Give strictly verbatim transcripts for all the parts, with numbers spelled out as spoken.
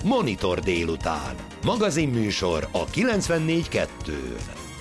Monitor délután. Magazinműsor a kilencvennégy kettőn.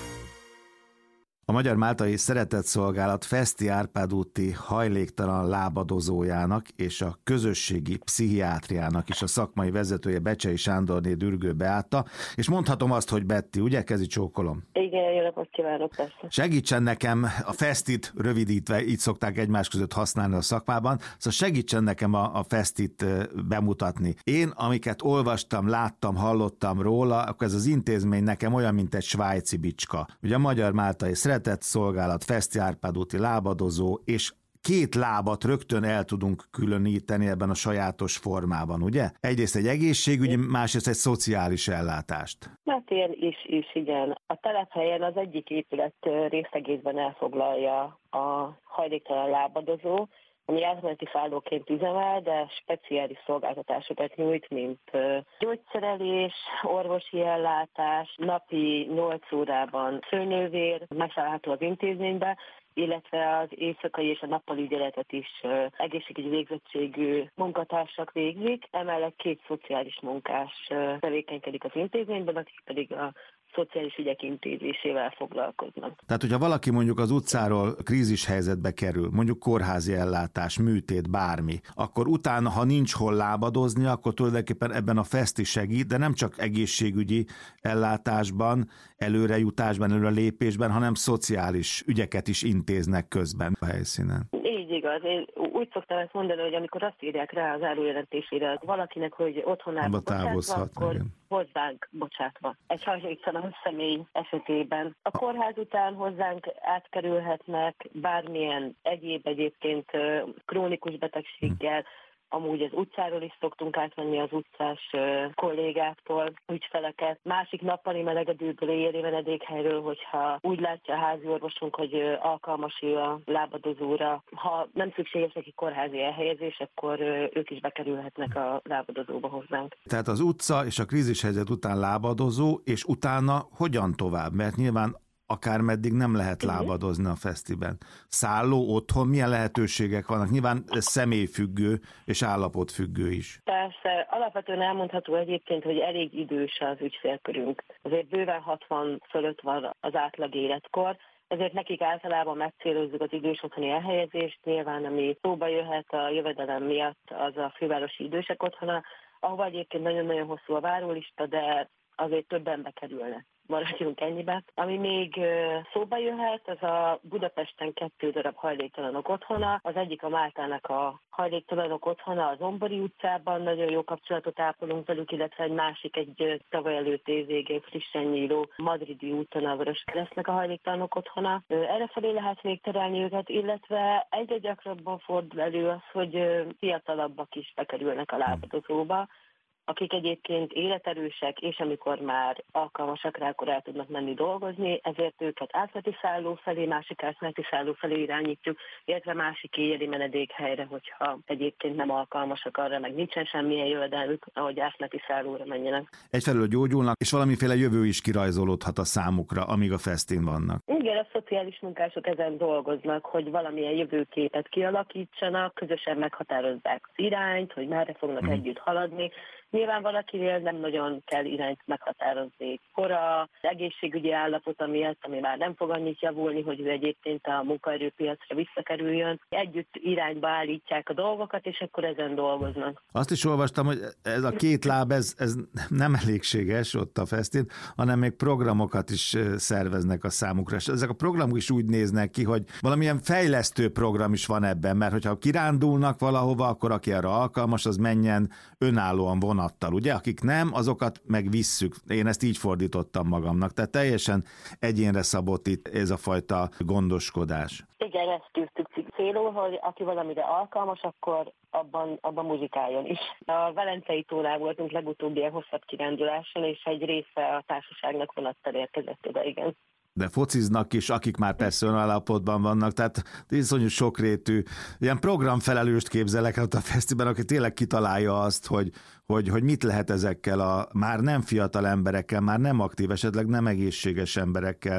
A Magyar Máltai Szeretetszolgálat Feszti Árpád úti hajléktalan lábadozójának és a közösségi pszichiátriának is a szakmai vezetője Becsei Sándorné Dürgő Beáta, és mondhatom azt, hogy Betti, ugye? Kezi csókolom. Igen, jó napot kívánok, persze. Segítsen nekem, a Fesztit rövidítve, így szokták egymás között használni a szakmában, szóval segítsen nekem a, a Fesztit bemutatni. Én, amiket olvastam, láttam, hallottam róla, akkor ez az intézmény nekem olyan, mint egy svájci bicska. Ugye a Magyar Máltai Szeretetszolgálat, Feszti Árpád úti lábadozó, és két lábat rögtön el tudunk különíteni ebben a sajátos formában, ugye? Egyrészt egy egészségügyi, másrészt egy szociális ellátást. Hát ilyen is, is, igen. A telephelyen az egyik épület részegészben elfoglalja a hajléktalan lábadozó, ami átmeneti szállóként üzemel, de speciális szolgáltatásokat nyújt, mint gyógyszerelés, orvosi ellátás, napi nyolc órában szőlővér, megszállható az intézménybe, illetve az éjszakai és a nappali ügyeletet is egészségügyi végzettségű munkatársak végzik. Emellett két szociális munkás tevékenykedik az intézményben, akik pedig a szociális ügyek intézésével foglalkoznak. Tehát, hogyha valaki mondjuk az utcáról krízis helyzetbe kerül, mondjuk kórházi ellátás, műtét, bármi, akkor utána, ha nincs hol lábadozni, akkor tulajdonképpen ebben a Feszti segít, de nem csak egészségügyi ellátásban, előrejutásban, előrelépésben, hanem szociális ügyeket is intéznek közben a helyszínen. Így igaz. Én úgy szoktam ezt mondani, hogy amikor azt írják rá az zárójelentésére valakinek, hogy otthonába bocsátva, akkor igen. Hozzánk bocsátva. Egy hajléktalan személy esetében. A kórház után hozzánk átkerülhetnek bármilyen egyéb egyébként krónikus betegséggel, amúgy az utcáról is szoktunk átvenni az utcás kollégáktól ügyfeleket. Másik nappali melegedőből éri menedékhelyről, hogyha úgy látja a házi orvosunk, hogy alkalmas ő a lábadozóra. Ha nem szükséges neki kórházi elhelyezés, akkor ők is bekerülhetnek a lábadozóba hozzánk. Tehát az utca és a krízishelyzet után lábadozó, és utána hogyan tovább? Mert nyilván akármeddig nem lehet lábadozni a Fesztiben. Szálló, otthon, milyen lehetőségek vannak? Nyilván ez személyfüggő és állapotfüggő is. Persze, alapvetően elmondható egyébként, hogy elég idős az ügyfélkörünk. Azért bőven hatvan fölött van az átlag életkor, ezért nekik általában megcélozzuk az idős otthoni elhelyezést. Nyilván, ami szóba jöhet a jövedelem miatt, az a fővárosi idősek otthona, ahova egyébként nagyon-nagyon hosszú a várólista, de azért többen bekerülnek. Maradjunk ennyibe. Ami még szóba jöhet, az a Budapesten kettő darab hajléktalanok otthona. Az egyik a Máltának a hajléktalanok otthona az Ombori utcában, nagyon jó kapcsolatot ápolunk velük, illetve egy másik, egy tavaly előtt évvégén frissen nyíló Madridi úton a Vöröskeresztnek a hajléktalanok otthona. Errefelé lehet még terelni őket, illetve egyre gyakrabban fordul elő az, hogy fiatalabbak is bekerülnek a lábadozóba, akik egyébként életerősek, és amikor már alkalmasak rá, akkor el tudnak menni dolgozni, ezért őket átmeneti szálló felé, másik átmeneti szálló felé irányítjuk, illetve másik éjjeli menedékhelyre, hogyha egyébként nem alkalmasak arra, meg nincsen semmilyen jövedelmük, ahogy átmeneti szállóra menjenek. Egyfelől gyógyulnak, és valamiféle jövő is kirajzolódhat a számukra, amíg a Fesztin vannak. Igen, a szociális munkások ezen dolgoznak, hogy valamilyen jövőképet kialakítsanak, közösen meghatározzák az irányt, hogy merre fognak hmm. együtt haladni. Nyilván valakinél nem nagyon kell irányt meghatározni. Kora, egészségügyi állapota miatt, ami már nem fog annyit javulni, hogy ő egyébként a munkaerőpiacra visszakerüljön. Együtt irányba állítják a dolgokat, és akkor ezen dolgoznak. Azt is olvastam, hogy ez a két láb, ez, ez nem elégséges ott a Fesztin, hanem még programokat is szerveznek a számukra. És ezek a programok is úgy néznek ki, hogy valamilyen fejlesztő program is van ebben, mert hogyha kirándulnak valahova, akkor aki arra alkalmas, az menjen önállóan vonattal, ugye? Akik nem, azokat meg visszük. Én ezt így fordítottam magamnak. Tehát teljesen egyénre szabott itt ez a fajta gondoskodás. Igen, ezt tűztük célul, hogy aki valamire alkalmas, akkor abban, abban muzsikáljon is. A Velencei tónál voltunk legutóbbi ilyen hosszabb kiránduláson, és egy része a társaságnak vonattal érkezett oda, igen. De fociznak is, akik már persze önállapotban vannak, tehát iszonyú sokrétű, ilyen programfelelőst képzelek ott a Fesztiben, aki tényleg kitalálja azt, hogy, hogy, hogy mit lehet ezekkel a már nem fiatal emberekkel, már nem aktív, esetleg nem egészséges emberekkel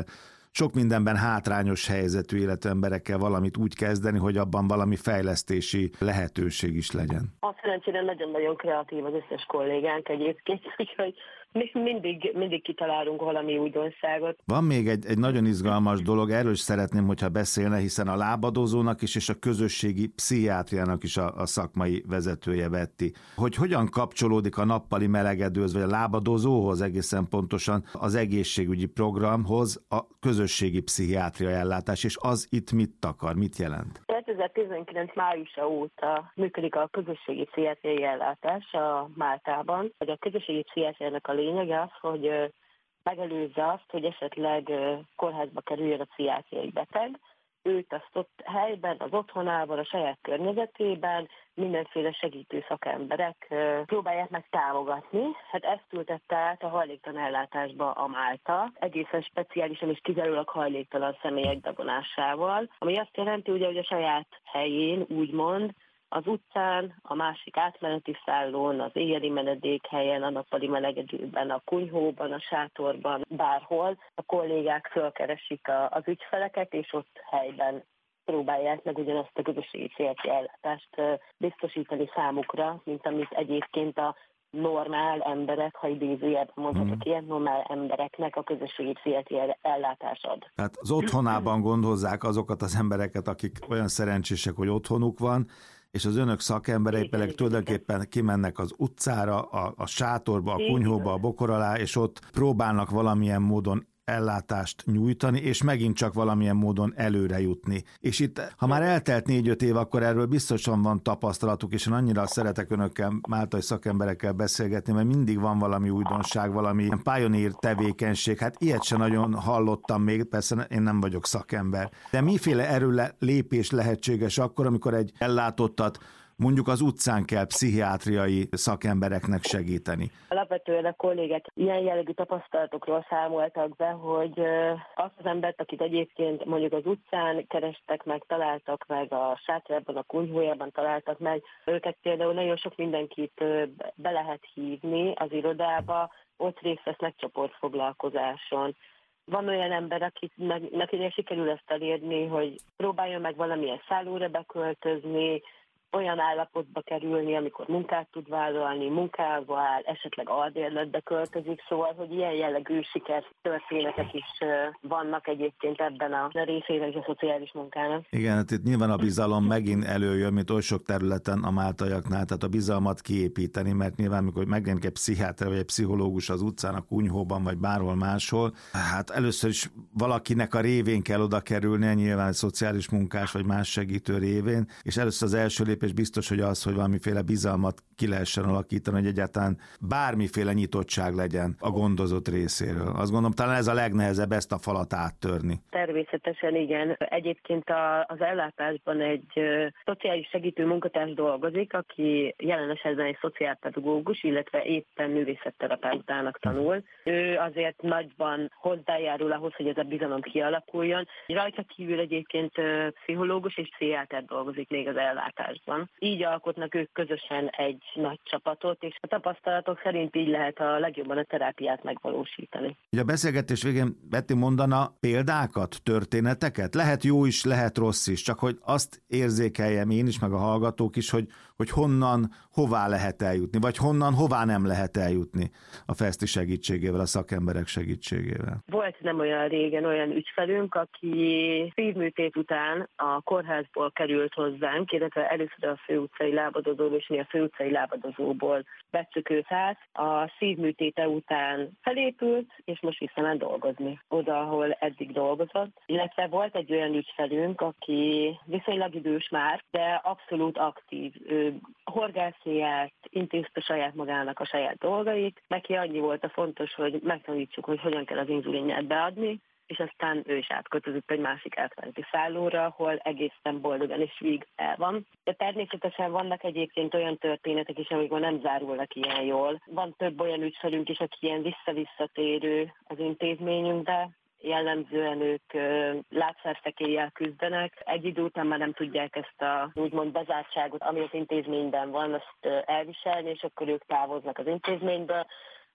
sok mindenben hátrányos helyzetű életű emberekkel valamit úgy kezdeni, hogy abban valami fejlesztési lehetőség is legyen. A szerencsére nagyon-nagyon kreatív az összes kollégánk egyébként, úgyhogy mindig, mindig kitalálunk valami újdonságot. Van még egy, egy nagyon izgalmas dolog, erről is szeretném, hogyha beszélne, hiszen a lábadozónak is és a közösségi pszichiátriának is a, a szakmai vezetője Vetti. Hogy hogyan kapcsolódik a nappali melegedőhöz, vagy a lábadozóhoz egészen pontosan az egészségügyi programhoz a közösségi pszichiátria ellátás, és az itt mit takar, mit jelent? kétezer-tizenkilenc májusa óta működik a közösségi pszichiátriai ellátás a Máltában. A közösségi pszichiátriának a lényege az, hogy megelőzze azt, hogy esetleg kórházba kerüljön a pszichiátriai beteg. Őt azt ott helyben, az otthonában, a saját környezetében mindenféle segítő szakemberek próbálják meg támogatni. Hát ezt ültette át a hajléktalan ellátásba a Málta, egészen speciálisan és kizárólag hajléktalan személyek bevonásával, ami azt jelenti, ugye, hogy a saját helyén, úgymond, az utcán, a másik átmeneti szállón, az éjjeli menedékhelyen, a nappali melegedőben, a kunyhóban, a sátorban, bárhol a kollégák fölkeresik a, az ügyfeleket, és ott helyben próbálják meg ugyanazt a közösségi pszichiátriai ellátást biztosítani számukra, mint amit egyébként a normál emberek, ha idézőjelben mondhatok hmm. ilyen, normál embereknek a közösségi pszichiátriai ellátás ad. Tehát az otthonában gondozzák azokat az embereket, akik olyan szerencsések, hogy otthonuk van, és az önök szakemberei pedig tulajdonképpen kimennek az utcára, a, a sátorba, a kunyhóba, a bokor alá, és ott próbálnak valamilyen módon ellátást nyújtani, és megint csak valamilyen módon előre jutni. És itt, ha már eltelt négy-öt év, akkor erről biztosan van tapasztalatuk, és én annyira szeretek önökkel, máltai szakemberekkel beszélgetni, mert mindig van valami újdonság, valami pioneer tevékenység. Hát ilyet sem nagyon hallottam még, persze én nem vagyok szakember. De miféle erőle lépés lehetséges akkor, amikor egy ellátottat mondjuk az utcán kell pszichiátriai szakembereknek segíteni? Alapvetően a kollégek ilyen jellegű tapasztalatokról számoltak be, hogy azt az embert, akit egyébként mondjuk az utcán kerestek meg, találtak meg, a sátrában, a kunyhójában találtak meg, őket például nagyon sok mindenkit be lehet hívni az irodába, ott részt vesznek csoportfoglalkozáson. Van olyan ember, akinek, akinek sikerül ezt elérni, hogy próbáljon meg valamilyen szállóra beköltözni, olyan állapotba kerülni, amikor munkát tud vállalni, munkába áll, esetleg albérletbe költözik, szóval, hogy ilyen jellegű sikertörténetek is vannak egyébként ebben a részében is a szociális munkának. Igen, hát itt nyilván a bizalom megint előjön, mint oly sok területen a máltaiaknál, tehát a bizalmat kiépíteni, mert nyilván, amikor megjelenik egy pszichiáter vagy egy pszichológus az utcán, a kunyhóban, vagy bárhol máshol, hát először is valakinek a révén kell oda kerülnie, nyilván egy szociális munkás vagy más segítő révén, és először az első lépés biztos, hogy az, hogy valamiféle bizalmat ki lehessen alakítani, hogy egyáltalán bármiféle nyitottság legyen a gondozott részéről. Azt gondolom, talán ez a legnehezebb, ezt a falat áttörni. Természetesen igen. Egyébként a, az ellátásban egy uh, szociális segítő munkatárs dolgozik, aki jelen esetben egy szociálpedagógus, illetve éppen művészetterapeutának tanul. Ő azért nagyban hozzájárul ahhoz, hogy ez a bizalom kialakuljon. Rajta kívül egyébként uh, pszichológus és pszichiáter dolgozik még az ellátásban. Így alkotnak ők közösen egy nagy csapatot, és a tapasztalatok szerint így lehet a legjobban a terápiát megvalósítani. Ugye a beszélgetés végén Vetti mondana példákat, történeteket? Lehet jó is, lehet rossz is, csak hogy azt érzékeljem én is, meg a hallgatók is, hogy, hogy honnan, hová lehet eljutni, vagy honnan, hová nem lehet eljutni a Feszti segítségével, a szakemberek segítségével. Volt nem olyan régen olyan ügyfelünk, aki szívműtét után a kórházból került hozzánk, illetve először a főutcai lábadozóból, és mi a főutcai lábadozóból vettük őt át. A szívműtéte után felépült, és most visszament dolgozni oda, ahol eddig dolgozott. Illetve volt egy olyan ügyfelünk, aki viszonylag idős már, de abszolút aktív. Ő horgászni járt, intézte saját magának a saját dolgait. Neki annyi volt a fontos, hogy megtanítsuk, hogy hogyan kell az inzulinját beadni, és aztán ő is átköltözött egy másik átmeneti szállóra, ahol egészen boldogan és vég el van. De természetesen vannak egyébként olyan történetek is, amikor nem zárulnak ilyen jól. Van több olyan ügyfelünk is, aki ilyen vissza-visszatérő az intézményünkbe. Jellemzően ők látszárszekéllyel küzdenek. Egy idő után már nem tudják ezt a úgymond bezártságot, ami az intézményben van, azt elviselni, és akkor ők távoznak az intézményből.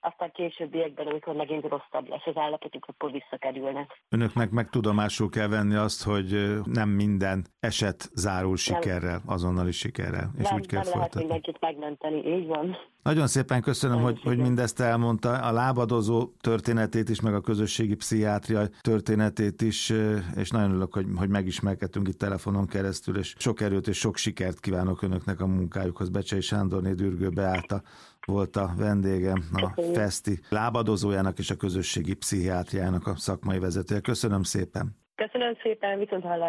aztán későbbiekben, amikor megint rosszabb lesz az állapotuk, akkor visszakerülnek. Önöknek meg tudomásul kell venni azt, hogy nem minden eset zárul sikerrel, azonnali sikerrel, és nem, úgy kell nem lehet folytatni. mindenkit megmenteni, így van. Nagyon szépen köszönöm, hogy, hogy mindezt elmondta, a lábadozó történetét is, meg a közösségi pszichiátria történetét is, és nagyon örülök, hogy, hogy megismerkedtünk itt telefonon keresztül, és sok erőt és sok sikert kívánok önöknek a munkájukhoz. Becsei Sándorné Dürgő Beáta volt a vendégem, a Feszti lábadozójának és a közösségi pszichiátriának a szakmai vezetője. Köszönöm szépen! Köszönöm szépen, viszont hallásra!